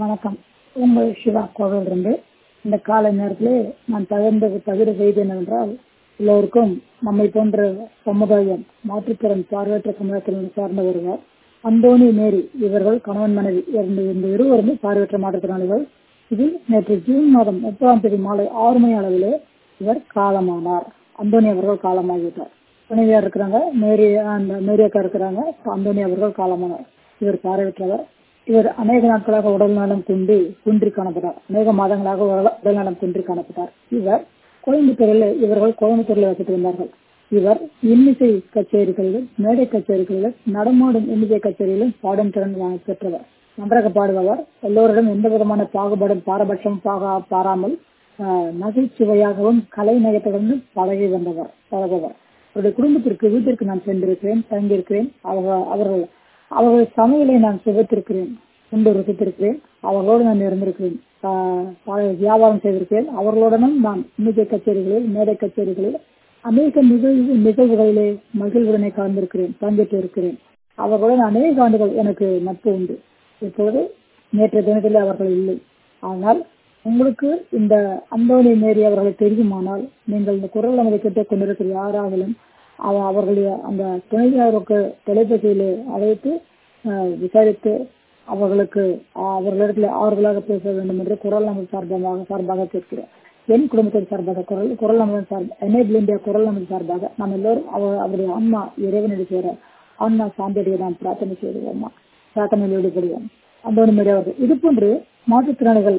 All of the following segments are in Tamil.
வணக்கம். உங்கள் சிவா கோவிலிருந்து இந்த காலை நேரத்திலே நான் பகிர செய்தி என்னவென்றால், எல்லோருக்கும் நம்மை போன்ற சமுதாயம் மாற்றுத்திறன் பார்வையற்ற சமுதாயத்தில் சார்ந்த ஒருவர் அந்தோணி மேரி இவர்கள் கணவன் மனைவி இந்த இருவருமே பார்வையற்ற மாற்றுத்திறனாளிகள். இது நேற்று ஜூன் மாதம் 30ஆம் தேதி மாலை 6 மணி அளவிலே இவர் காலமானார். அந்தோணி அவர்கள் காலமாகிவிட்டார். துணைவியார் இருக்கிறாங்க, மேரியாக்கா இருக்கிறாங்க. அந்தோணி அவர்கள் காலமானார். இவர் பார்வையற்றவர். இவர் அநேக நாட்களாக உடல் நலம் குன்றி காணப்பட்டார். அநேக மாதங்களாக உடல் நலம் குன்றி காணப்பட்டார். இவர்கள் கோயம்புத்தூரில் வசித்து வந்தார்கள். இவர் இன்னிசை கச்சேரிகளிலும் மேடை கச்சேரிகளிலும் நடமாடும் இன்னிசை கச்சேரியிலும் பாடும் திறன் பெற்றவர். நன்றாக பாடுபவர். எல்லோரிடம் எந்த விதமான பாகுபாடும் பாரபட்சம் பாராமல் நகைச்சுவையாகவும் கலை நயத்துடன் பழகுபவர். அவருடைய வீட்டிற்கு நான் சென்றிருக்கிறேன், தங்கியிருக்கிறேன். அவர்கள் சமையலை நான் சுவைத்திருக்கிறேன், உண்டு ருசித்திருக்கிறேன். அவர்களோடு நான் இருந்திருக்கிறேன், வியாபாரம் செய்திருக்கிறேன். அவர்களுடனும் நான் இன்னிசை கச்சேரிகளில் மேடை கச்சேரிகளில் அநேக நிகழ்வுகளிலே மகிழ்வுடனே கலந்திருக்கிறேன், பங்கேற்று இருக்கிறேன். அவர்களுடன் அநேக ஆண்டுகள் எனக்கு நட்பு உண்டு. இப்பொழுது நேற்றைய தினத்தில் அவர்கள் இல்லை. ஆனால் உங்களுக்கு இந்த அந்தோணி மேரி அவர்களை தெரியுமானால், நீங்கள் இந்த குரல் நமதை கேட்டுக் கொண்டிருக்கிற யாராலும் அவர்களுடைய அந்த துணைவியாருக்கு தொலைபேசியிலே அழைத்து விசாரித்து அவர்களிடத்தில் ஆறுதலாக பேச வேண்டும் என்று குரல் நமது சார்பாக கேட்கிறேன். என் குடும்பத்தின் சார்பாக குரல் நமது எனேபிள் இந்தியா குரல் நமது சார்பாக நாம் எல்லோரும் அவருடைய ஆன்மா இறைவனடி சேர ஆன்மா சாந்தியடைய நாம் பிரார்த்தனை செய்வோமா, பிரார்த்தனையில் ஈடுபடுவோம். அந்தோணி மேரி அவர்கள் இது போன்று மாற்றுத்திறனாளிகள்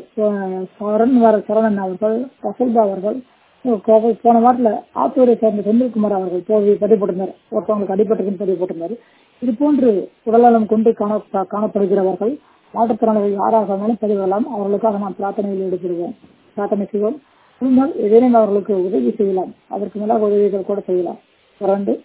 சரணன் அவர்கள், ரசல்பா அவர்கள், போன வாரத்தில் ஆத்தூரை சேர்ந்த செந்தில்குமார் அவர்கள் பதிவு போட்டிருந்தார். ஒருத்தவங்களுக்கு அடிபட்டிருக்குன்னு பதிவு போட்டிருந்தார். இது போன்று உடல்நலம் கொண்டு காணப்படுகிறவர்கள் மாற்றுத்திறனாளிகள் யாராக இருந்தாலும் பதிவுகளாம். அவர்களுக்காக நாம் பிரார்த்தனையில் ஈடுபடுவோம், பிரார்த்தனை செய்வோம். இருந்தால் ஏதேனும் அவர்களுக்கு உதவி செய்யலாம், அதற்கு மேலாக உதவிகள் கூட செய்யலாம். தொடர்ந்து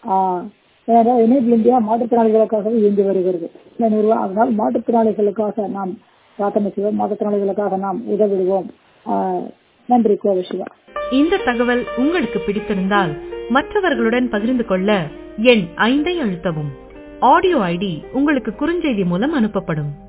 எனேபிள் இந்தியா மாற்றுத்திறனாளிகளுக்காகவே இயங்கி வருகிறது. அதனால் மாற்றுத்திறனாளிகளுக்காக நாம் பிரார்த்தனை செய்வோம், மாற்றுத்திறனாளிகளுக்காக நாம் உதவிடுவோம். நன்றி. கோவை சிவா. இந்த தகவல் உங்களுக்கு பிடித்திருந்தால் மற்றவர்களுடன் பகிர்ந்து கொள்ள எண் 5 அழுத்தவும். ஆடியோ ஐடி உங்களுக்கு குறுஞ்செய்தி மூலம் அனுப்பப்படும்.